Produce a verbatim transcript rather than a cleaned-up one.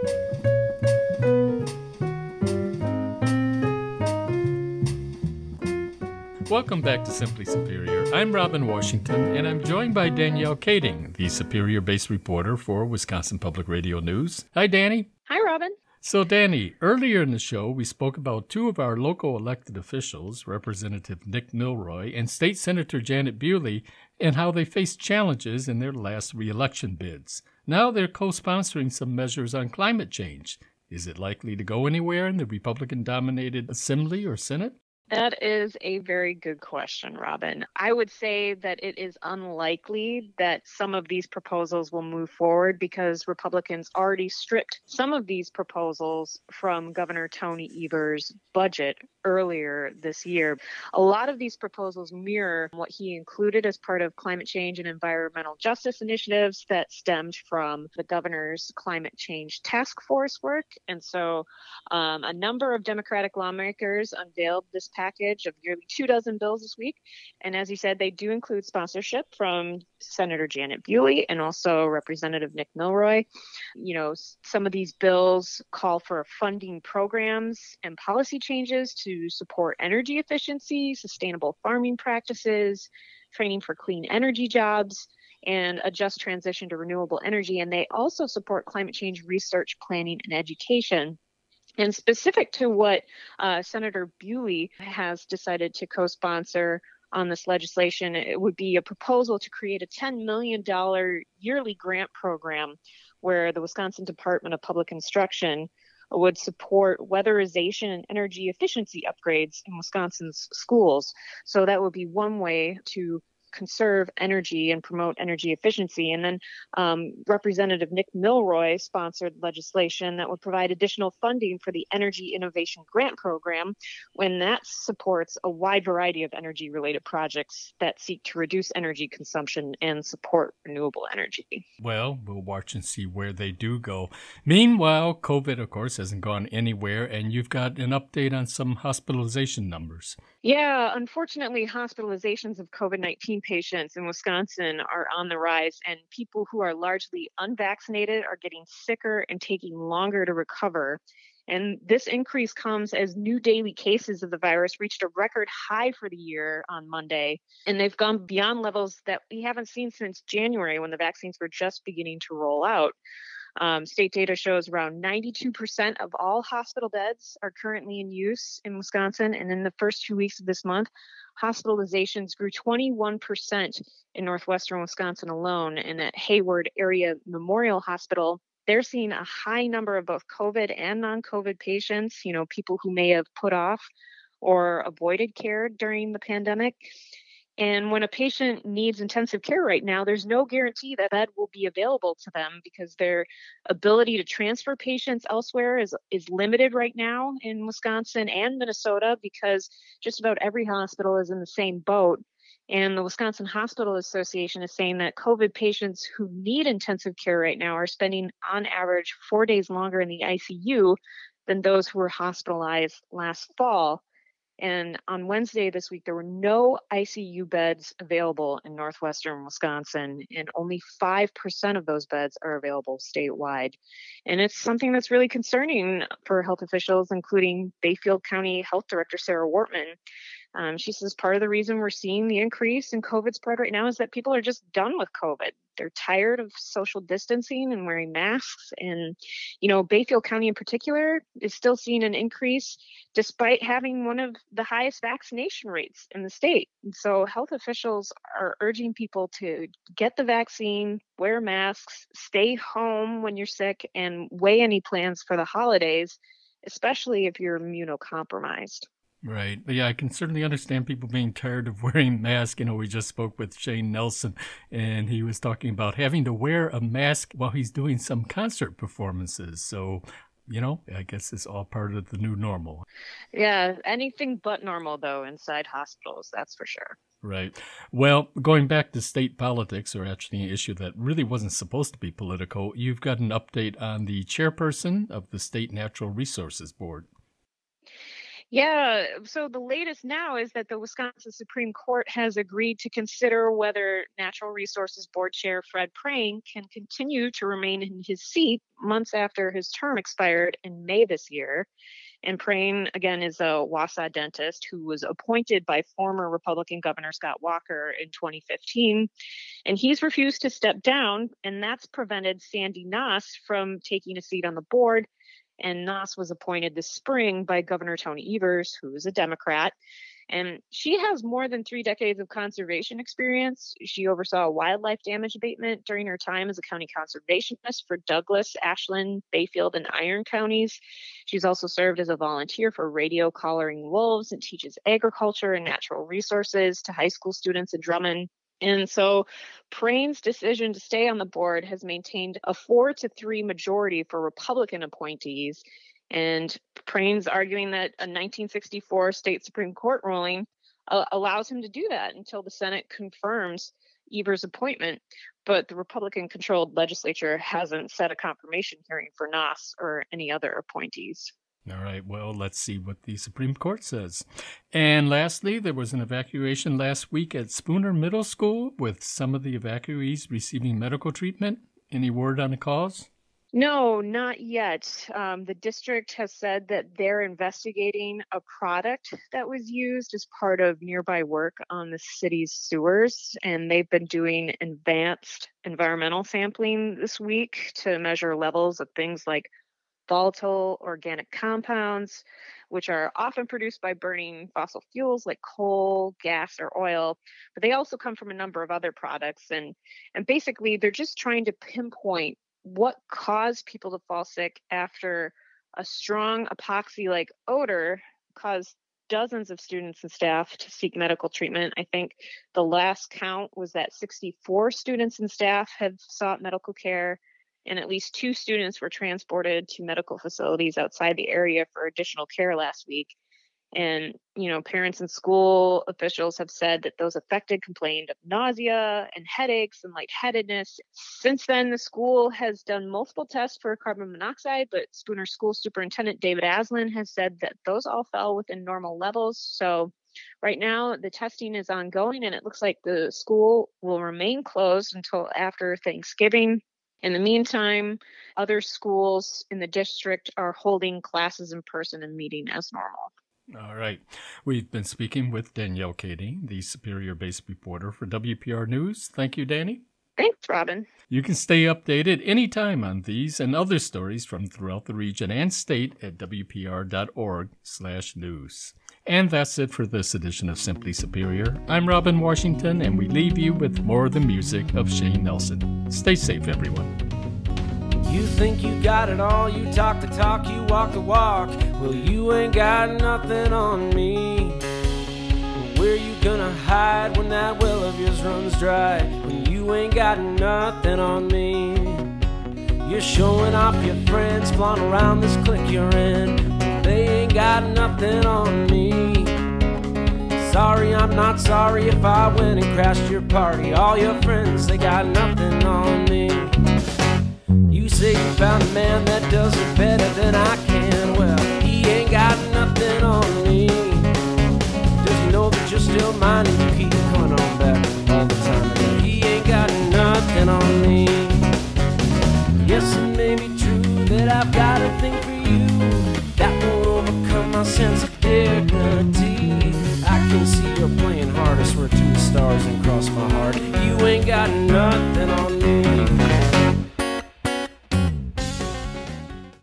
Welcome back to Simply Superior. I'm Robin Washington, and I'm joined by Danielle Kading, the Superior-based reporter for Wisconsin Public Radio News. Hi, Danny. Hi, Robin. So, Danny, earlier in the show, we spoke about two of our local elected officials, Representative Nick Milroy and State Senator Janet Bewley, and how they faced challenges in their last re-election bids. Now they're co-sponsoring some measures on climate change. Is it likely to go anywhere in the Republican-dominated Assembly or Senate? That is a very good question, Robin. I would say that it is unlikely that some of these proposals will move forward because Republicans already stripped some of these proposals from Governor Tony Evers' budget earlier this year. A lot of these proposals mirror what he included as part of climate change and environmental justice initiatives that stemmed from the governor's climate change task force work. And so um, a number of Democratic lawmakers unveiled this package of nearly two dozen bills this week. And as you said, they do include sponsorship from Senator Janet Bewley and also Representative Nick Milroy. You know, some of these bills call for funding programs and policy changes to support energy efficiency, sustainable farming practices, training for clean energy jobs, and a just transition to renewable energy. And they also support climate change research, planning, and education. And specific to what uh, Senator Bewley has decided to co-sponsor on this legislation, it would be a proposal to create a ten million dollars yearly grant program where the Wisconsin Department of Public Instruction would support weatherization and energy efficiency upgrades in Wisconsin's schools. So that would be one way to conserve energy and promote energy efficiency. And then um, Representative Nick Milroy sponsored legislation that would provide additional funding for the Energy Innovation Grant Program, when that supports a wide variety of energy-related projects that seek to reduce energy consumption and support renewable energy. Well, we'll watch and see where they do go. Meanwhile, COVID, of course, hasn't gone anywhere, and you've got an update on some hospitalization numbers. Yeah, unfortunately, hospitalizations of COVID nineteen patients in Wisconsin are on the rise, and people who are largely unvaccinated are getting sicker and taking longer to recover. And this increase comes as new daily cases of the virus reached a record high for the year on Monday. And they've gone beyond levels that we haven't seen since January, when the vaccines were just beginning to roll out. Um, state data shows around ninety-two percent of all hospital beds are currently in use in Wisconsin. And in the first two weeks of this month, hospitalizations grew twenty-one percent in northwestern Wisconsin alone. And at Hayward Area Memorial Hospital, they're seeing a high number of both COVID and non-COVID patients, you know, people who may have put off or avoided care during the pandemic. And when a patient needs intensive care right now, there's no guarantee that bed will be available to them because their ability to transfer patients elsewhere is, is limited right now in Wisconsin and Minnesota, because just about every hospital is in the same boat. And the Wisconsin Hospital Association is saying that COVID patients who need intensive care right now are spending on average four days longer in the I C U than those who were hospitalized last fall. And on Wednesday this week, there were no I C U beds available in northwestern Wisconsin, and only five percent of those beds are available statewide. And it's something that's really concerning for health officials, including Bayfield County Health Director Sarah Wortman. Um, she says part of the reason we're seeing the increase in COVID spread right now is that people are just done with COVID. They're tired of social distancing and wearing masks. And, you know, Bayfield County in particular is still seeing an increase despite having one of the highest vaccination rates in the state. And so health officials are urging people to get the vaccine, wear masks, stay home when you're sick, and weigh any plans for the holidays, especially if you're immunocompromised. Right. Yeah, I can certainly understand people being tired of wearing masks. You know, we just spoke with Shane Nelson, and he was talking about having to wear a mask while he's doing some concert performances. So, you know, I guess it's all part of the new normal. Yeah, anything but normal, though, inside hospitals, that's for sure. Right. Well, going back to state politics, or actually an issue that really wasn't supposed to be political, you've got an update on the chairperson of the State Natural Resources Board. Yeah, so the latest now is that the Wisconsin Supreme Court has agreed to consider whether Natural Resources Board Chair Fred Prang can continue to remain in his seat months after his term expired in May this year. And Prang, again, is a Wausau dentist who was appointed by former Republican Governor Scott Walker in twenty fifteen. And he's refused to step down, and that's prevented Sandy Noss from taking a seat on the board. And Noss was appointed this spring by Governor Tony Evers, who is a Democrat. And she has more than three decades of conservation experience. She oversaw wildlife damage abatement during her time as a county conservationist for Douglas, Ashland, Bayfield, and Iron counties. She's also served as a volunteer for Radio Collaring Wolves and teaches agriculture and natural resources to high school students in Drummond. And so Prang's decision to stay on the board has maintained a four to three majority for Republican appointees. And Prang's arguing that a nineteen sixty-four state Supreme Court ruling uh, allows him to do that until the Senate confirms Evers' appointment. But the Republican-controlled legislature hasn't set a confirmation hearing for Noss or any other appointees. All right, well, let's see what the Supreme Court says. And lastly, there was an evacuation last week at Spooner Middle School with some of the evacuees receiving medical treatment. Any word on the cause? No, not yet. Um, the district has said that they're investigating a product that was used as part of nearby work on the city's sewers, and they've been doing advanced environmental sampling this week to measure levels of things like volatile organic compounds, which are often produced by burning fossil fuels like coal, gas, or oil, but they also come from a number of other products. And, and basically, they're just trying to pinpoint what caused people to fall sick after a strong epoxy-like odor caused dozens of students and staff to seek medical treatment. I think the last count was that sixty-four students and staff have sought medical care, and at least two students were transported to medical facilities outside the area for additional care last week. And, you know, parents and school officials have said that those affected complained of nausea and headaches and lightheadedness. Since then, the school has done multiple tests for carbon monoxide, but Spooner School Superintendent David Aslan has said that those all fell within normal levels. So right now, the testing is ongoing, and it looks like the school will remain closed until after Thanksgiving. In the meantime, other schools in the district are holding classes in person and meeting as normal. All right. We've been speaking with Danielle Cady, the Superior-based reporter for W P R News. Thank you, Danny. Thanks, Robin. You can stay updated anytime on these and other stories from throughout the region and state at W P R dot org slash news. And that's it for this edition of Simply Superior. I'm Robin Washington, and we leave you with more of the music of Shane Nelson. Stay safe, everyone. You think you got it all, you talk the talk, you walk the walk. Well, you ain't got nothing on me. Where you gonna hide when that well of yours runs dry? When you ain't got nothing on me. You're showing off your friends, flying around this clique you're in. They ain't got nothing on me. Sorry, I'm not sorry if I went and crashed your party. All your friends, they got nothing on me. You say you found a man that does it better than I can. Well, he ain't got nothing on me. Does he know that you're still mine and you keep coming on back all the time? Well, he ain't got nothing on me. Yes, it may be true that I've got a thing for you. That won't overcome my sense of dignity. I can see you're playing hard. I swear to the stars and cross my heart. You ain't got nothing on me.